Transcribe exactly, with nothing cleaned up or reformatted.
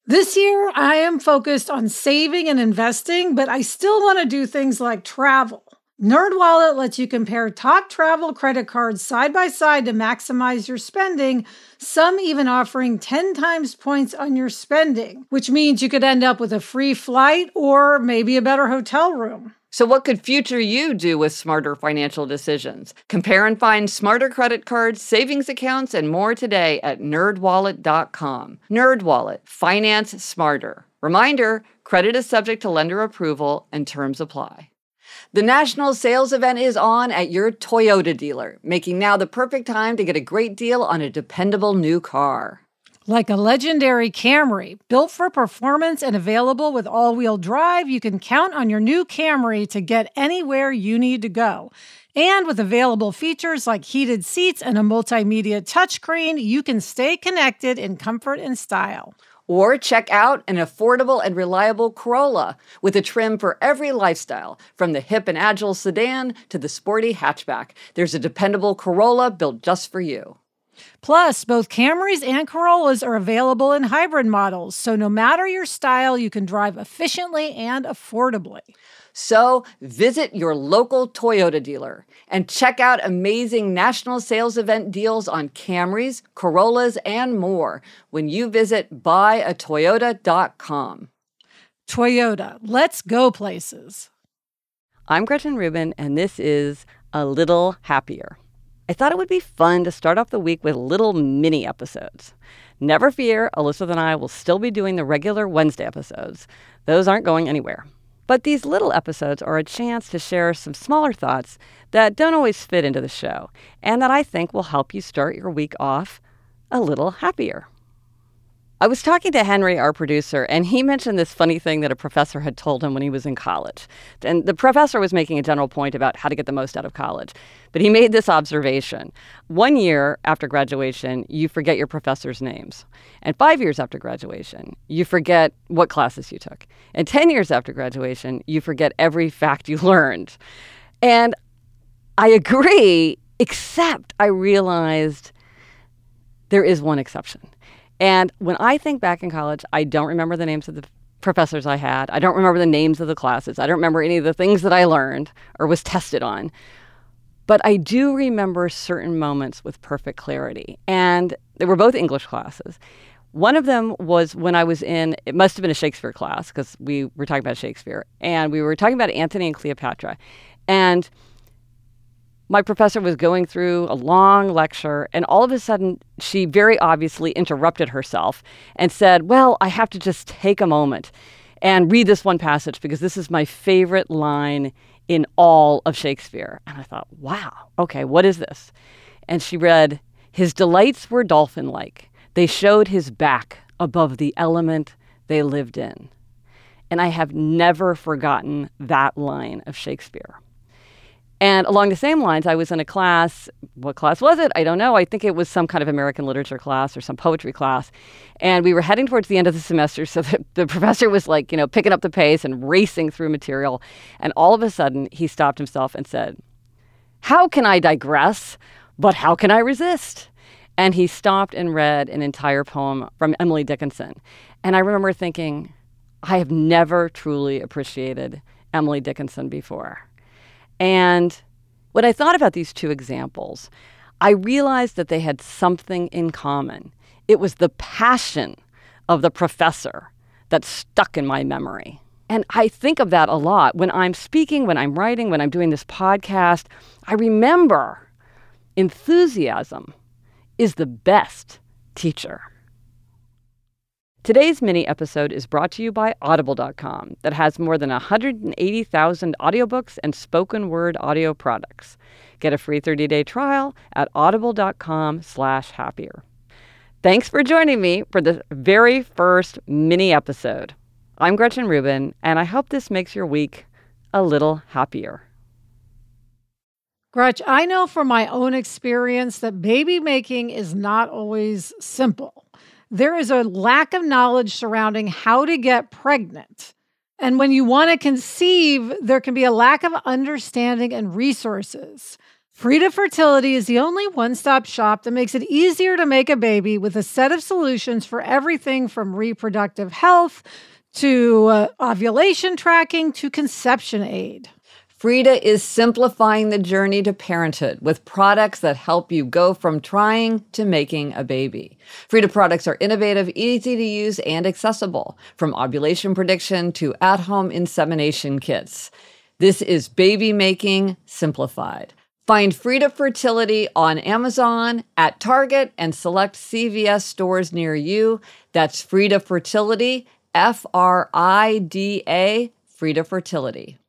This year, I am focused on saving and investing, but I still want to do things like travel. NerdWallet lets you compare top travel credit cards side by side to maximize your spending, some even offering ten times points on your spending, which means you could end up with a free flight or maybe a better hotel room. So what could future you do with smarter financial decisions? Compare and find smarter credit cards, savings accounts, and more today at nerd wallet dot com. NerdWallet, finance smarter. Reminder, credit is subject to lender approval and terms apply. The national sales event is on at your Toyota dealer, making now the perfect time to get a great deal on a dependable new car. Like a legendary Camry, built for performance and available with all-wheel drive, you can count on your new Camry to get anywhere you need to go. And with available features like heated seats and a multimedia touchscreen, you can stay connected in comfort and style. Or check out an affordable and reliable Corolla with a trim for every lifestyle, from the hip and agile sedan to the sporty hatchback. There's a dependable Corolla built just for you. Plus, both Camrys and Corollas are available in hybrid models, so no matter your style, you can drive efficiently and affordably. So visit your local Toyota dealer and check out amazing national sales event deals on Camrys, Corollas, and more when you visit buy a toyota dot com. Toyota, let's go places. I'm Gretchen Rubin, and this is A Little Happier. I thought it would be fun to start off the week with little mini episodes. Never fear, Elizabeth and I will still be doing the regular Wednesday episodes. Those aren't going anywhere. But these little episodes are a chance to share some smaller thoughts that don't always fit into the show, and that I think will help you start your week off a little happier. I was talking to Henry, our producer, and he mentioned this funny thing that a professor had told him when he was in college. And the professor was making a general point about how to get the most out of college. But he made this observation. One year after graduation, you forget your professors' names. And five years after graduation, you forget what classes you took. And ten years after graduation, you forget every fact you learned. And I agree, except I realized there is one exception. And when I think back in college, I don't remember the names of the professors I had. I don't remember the names of the classes. I don't remember any of the things that I learned or was tested on. But I do remember certain moments with perfect clarity. And they were both English classes. One of them was when I was in, it must have been a Shakespeare class, because we were talking about Shakespeare. And we were talking about Antony and Cleopatra. And my professor was going through a long lecture, and all of a sudden, she very obviously interrupted herself and said, well, I have to just take a moment and read this one passage because this is my favorite line in all of Shakespeare. And I thought, wow, okay, what is this? And she read, his delights were dolphin-like. They showed his back above the element they lived in. And I have never forgotten that line of Shakespeare. And along the same lines, I was in a class. What class was it? I don't know. I think it was some kind of American literature class or some poetry class. And we were heading towards the end of the semester. So the, the professor was like, you know, picking up the pace and racing through material. And all of a sudden, he stopped himself and said, how can I digress, but how can I resist? And he stopped and read an entire poem from Emily Dickinson. And I remember thinking, I have never truly appreciated Emily Dickinson before. And when I thought about these two examples, I realized that they had something in common. It was the passion of the professor that stuck in my memory. And I think of that a lot. When I'm speaking, when I'm writing, when I'm doing this podcast, I remember enthusiasm is the best teacher. Today's mini episode is brought to you by audible dot com, that has more than one hundred eighty thousand audiobooks and spoken word audio products. Get a free thirty-day trial at audible dot com slash happier. Thanks for joining me for the very first mini episode. I'm Gretchen Rubin, and I hope this makes your week a little happier. Gretch, I know from my own experience that baby making is not always simple. There is a lack of knowledge surrounding how to get pregnant. And when you want to conceive, there can be a lack of understanding and resources. Frida Fertility is the only one-stop shop that makes it easier to make a baby with a set of solutions for everything from reproductive health to uh, ovulation tracking to conception aid. Frida is simplifying the journey to parenthood with products that help you go from trying to making a baby. Frida products are innovative, easy to use, and accessible, from ovulation prediction to at-home insemination kits. This is baby making simplified. Find Frida Fertility on Amazon, at Target, and select C V S stores near you. That's Frida Fertility, F R I D A, Frida Fertility.